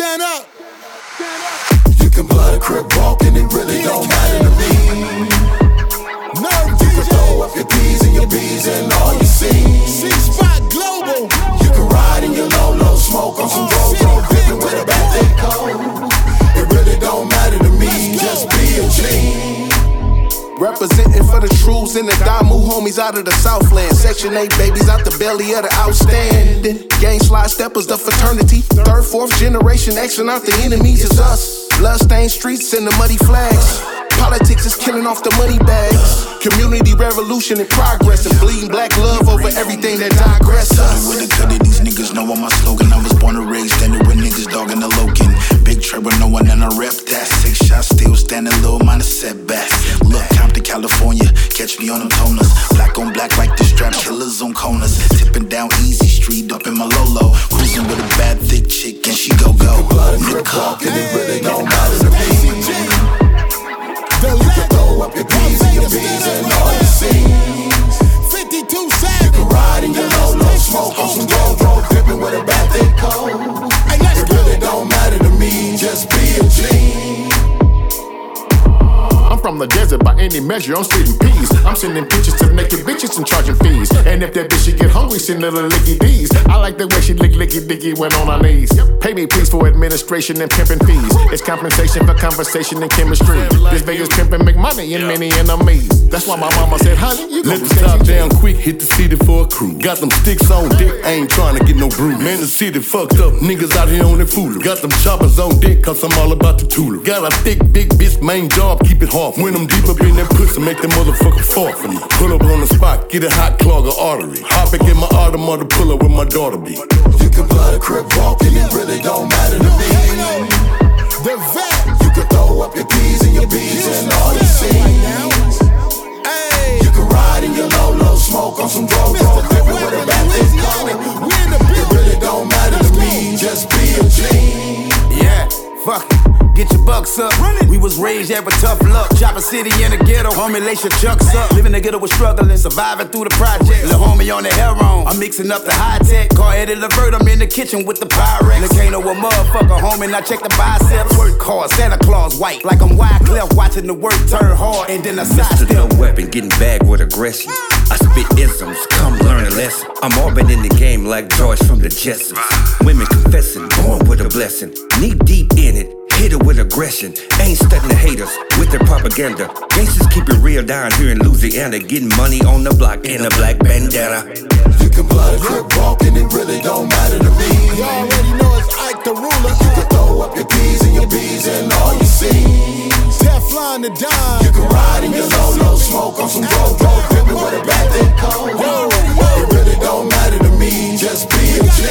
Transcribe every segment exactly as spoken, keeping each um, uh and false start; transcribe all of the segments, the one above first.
Stand up. You can blood a crib walk and it really don't matter to me. No, you can throw up your P's and your B's and all you see. C-Spot Global. You can ride in your low-low, smoke on some go-go, dipping with a bad thick coat. It really don't matter to me, just be a G. Representing for the troops and the Damu homies out of the Southland. Section eight babies out the belly of the outstanding. Gang slide steppers, the fraternity. Third, fourth generation action out the enemies is us. Bloodstained streets and the muddy flags. Politics is killing off the money bags. Community revolution in progress and bleeding black love over everything that digress us. With the cut of these niggas know I'm my slogan. I was born and raised standing with niggas dogging the Logan. Big treble, no one and I rep that. Six shots still standing low, minus setbacks. Look, Compton, California, catch me on them toners. Black on black like the strap killers on corners. Tipping down Easy Street up in my Lolo. Cruising with a bad thick chick and she go go. Nigga talking, it really don't matter to me. You can throw up your P's and your B's and all you see. fifty-two You can ride in your low-low, smoke on some go-go, dipping with a bad thick coat. It really don't matter to me, just be a G. I'm from the desert by any measure, I'm spitting peas. I'm sending pictures to naked bitches and charging fees. And if that bitch she get hungry, send her the licky D's. I like the way she lick licky dicky went on her knees. Pay me please for administration and pimping fees. It's compensation for conversation and chemistry. This Vegas pimping make money and many enemies. That's why my mama said, honey, you let the stop down quick, hit the city for a crew. Got them sticks on deck, I ain't trying to get no brew. Man, the city fucked up, niggas out here on the fool. Got them choppers on deck, cause I'm all about the tool. Got a thick, big bitch, main job, keep it hard. When I'm deep up in that pussy, make that motherfucker fart for me. Pull up on the spot, get a hot clog of artery. Hop and get my automata, pull up where my daughter be. You can blood a crib walk and it really don't matter to me. The vet. You can throw up your P's and your B's and all you see. Hey. You can ride in your low-low, smoke on some go-go, dipping with a bad thick coat. It really don't matter to me, just be a G. Yeah, fuck it. Get your bucks up. We was raised yeah, with tough luck. Chopper City in the ghetto. Homie, lace your chucks up. Living the ghetto was struggling. Surviving through the project. Lil' homie on the heroin. I'm mixing up the high tech. Car headed Levert. I'm in the kitchen with the Pyrex. Look, ain't no a motherfucker, homie. Now check the biceps. Work hard. Santa Claus white. Like I'm Wyclef watching the work turn hard. And then I sidestep. No weapon getting bagged with aggression. I spit isms. Come learn a lesson. I'm all been in the game like George from the Jetsons. Women confessing. Born with a blessing. Knee deep in it. Hit it with aggression, ain't studying the haters with their propaganda. Gangsters keep it real down here in Louisiana, getting money on the block in a black bandana. You can blood a crib walk and it really don't matter to me. You already know it's Ike the ruler. You can throw up your P's and your B's and all you see. Teflon the dime. You can ride in your low-low, smoke on some go-go, dipping with a bad thick coat. It really don't matter to me, just be a G.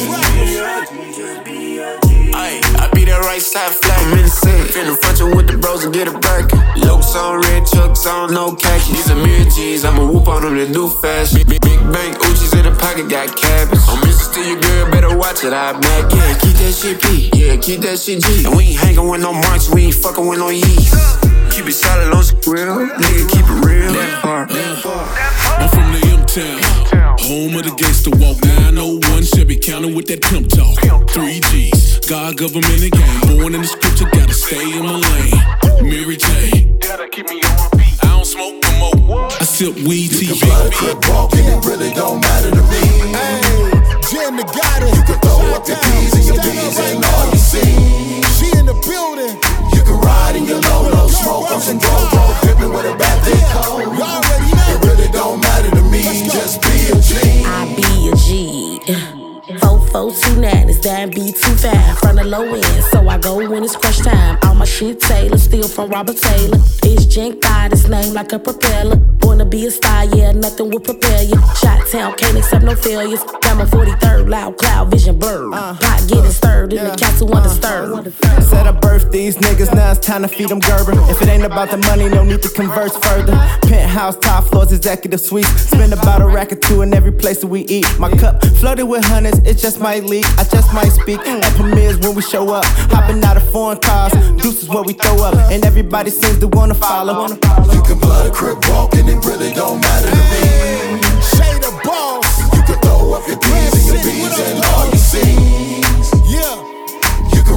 I be that right side flag. I'm in the city. Finna front you with the bros and get a Birkin. Lokes on, red chucks on, no khakis. These are mirror G's, I'ma whoop on them, they do fast. Big, big, big bank, Uchi's in the pocket, got cabbage. I'm interested, your girl, better watch it, I back. Yeah, keep that shit P, yeah, keep that shit G. And we ain't hanging with no marks, we ain't fucking with no yeast. Keep it solid on real, nigga, keep it real. I'm from the M-Town, home of the gangsta walk. nine oh one Chevy County with that pimp talk. Three G's, God, government, and game. Born in the scripture, gotta stay in my lane. Mary J, gotta keep me on my feet. I don't smoke no more. I sip weed, T V. You can blood a crib walk and it really don't matter to me. Hey, Jen the goddess. You can throw up your P's and your B's and all you see. She in the building. You can ride in your low-low, smoke on some go-go, dipping with a bad thick coat. It really don't matter to me, just be a G. I be a G. Four, four, two, nine, it's down be too fast from the low end, so I go when it's crush time. All my shit Taylor, steal from Robert Taylor. It's Jenk God, it's named like a propeller. Wanna be a star, yeah, nothing will prepare you. Shot town, can't accept no failures. Got my forty-third, loud cloud, vision blurred. Uh, Pot getting stirred in the castle undisturbed. Said I birthed these niggas, now it's time to feed them Gerber. If it ain't about the money, no need to converse further. Penthouse, top floors, executive suites. Spend about a rack or two in every place that we eat. My cup flooded with hundreds, it just might leak. I just might speak at premieres when we show up. Hopping out of foreign cars, deuces what we throw up. And everybody seems to wanna follow. You can blood a crib walk and it really don't matter to me. Shade of boss. You can throw up your P's and your B's and all you see. Yeah. You can ride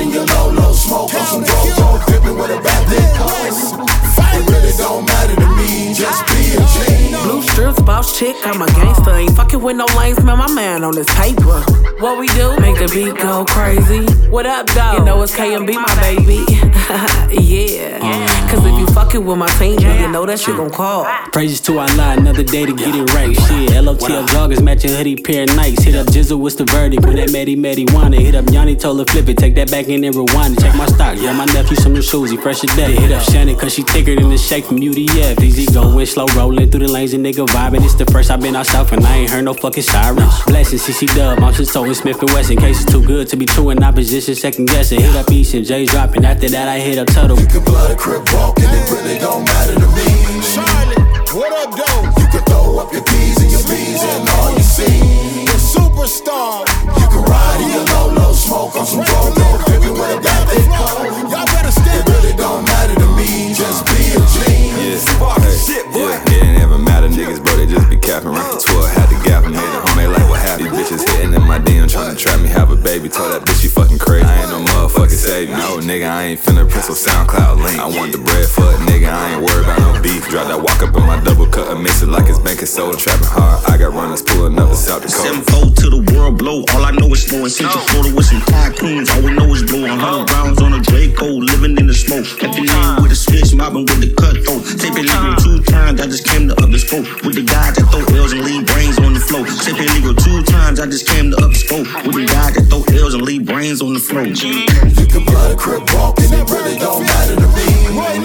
in your low, low smoke on some road, road, dripping with a bad thick cold. It really don't matter to me, just be a G. Blue strips, boss chick, I'm a gangster. Ain't fucking with no lanes, man, my man on this paper. What we do? Make the beat go crazy. What up, though? You know it's K M B, my baby. Yeah. Cause if you fucking with my team, you know that shit gon' call. Praises to Allah, another day to get it right. Shit, L O T L joggers matching hoodie, pair of Nikes. Hit up Jizzle, what's the verdict? When that Medi Medi wanna hit up Yanni, told her flip it, take that back in and rewind it. Check my stock, yeah, my nephew some new shoes, he fresh as day. Hit up Shannon, cause she thicker than the shake from U D F. Easy going, slow rolling through the lanes and nigga vibing. It's the first I've been out south and I ain't heard no fucking sirens. Blessing, C C Dub, I'm just so Smith and Wesson. Case is too good to be true in opposition, second guessing. Hit up East and J's dropping, after that I hit up Tuttle. You can blood a crib walking, it really don't matter to me. Charlotte, what up, though? You can throw up your P's and your B's and all you see. The superstar. You can ride in your low, low smoke on some road, road, dripping with a bad thick cold. Y'all better step. It really don't matter to me, just be a G. Yeah, hey, shit, boy. Yeah, it ain't ever matter, niggas, bro, they just be capping. Round twelve, had to gap and made it home, they like, what happened? These bitches hitting in my D M, trying to trap me, have a baby. Told that bitch she fucking crazy. I ain't no motherfucking savior. No, nigga, I ain't finna press on SoundCloud link. I want the bread for it, nigga, I ain't worried about no beef. Drop that walk up in my double cut and mix it like it's banking soda. Trapping hard, I got runners pulling up in South Dakota. Sevenfold to the world blow, all I know is flowing. Central Florida with some tycoons, all we know is blowing. Hundred rounds on a Draco, living in the smoke. Kept it in with a switch, mobbing with the cutthroat. Taping legal two times, I just came to up the scope. With the guys that throw L's and leave brains on the floor. Taping legal two times, I just came to up the scope. With the guys that throw L's and leave brains on the floor. You can blood a crib walking, it really don't matter to me.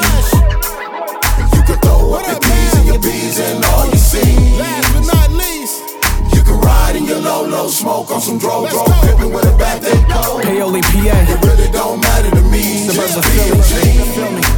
You can throw up your P's and your B's and all you see. Last but not least, you can ride in your low, low smoke on some dro, dro, dripping with a bad thick cold. Paoli, P A. It really don't matter to me, Suburbs of just be a G. Feel me?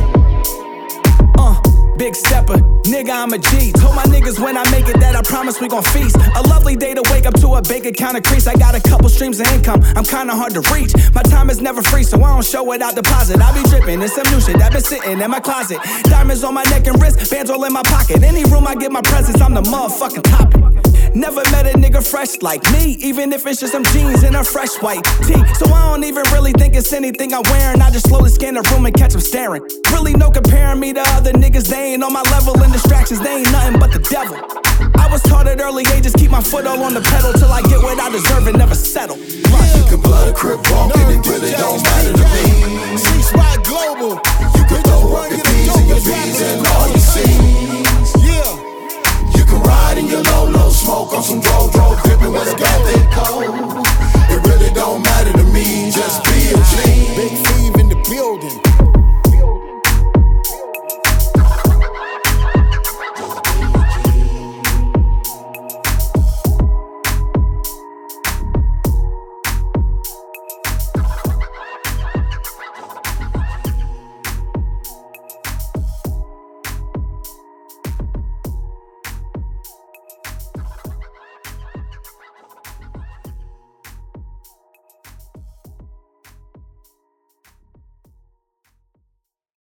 Uh, big stepper, nigga, I'm a G. Told my niggas when I make it that I promise we gon' feast. A lovely day to wake up to a bank account increase. I got a couple streams of income, I'm kinda hard to reach. My time is never free, so I don't show it out deposit. I be dripping in some new shit that been sitting in my closet. Diamonds on my neck and wrist, bands all in my pocket. Any room I get my presence, I'm the motherfucking topic. Never met a nigga fresh like me, even if it's just some jeans and a fresh white tee. So I don't even really think it's anything I'm wearing. I just slowly scan the room and catch them staring. Really no comparing me to other niggas, they ain't on my level. And distractions, they ain't nothing but the devil. I was taught at early ages, keep my foot all on the pedal till I get what I deserve and never settle. You can blood a crib walking, it really don't matter to me. C-Spot Global. You can throw up your P's and your B's and all you see. Yeah. You can ride in your low, low smoke on some dro, dro, dripping with a bad thick cold. It really don't matter to me, just be a G. Big Steve in the building.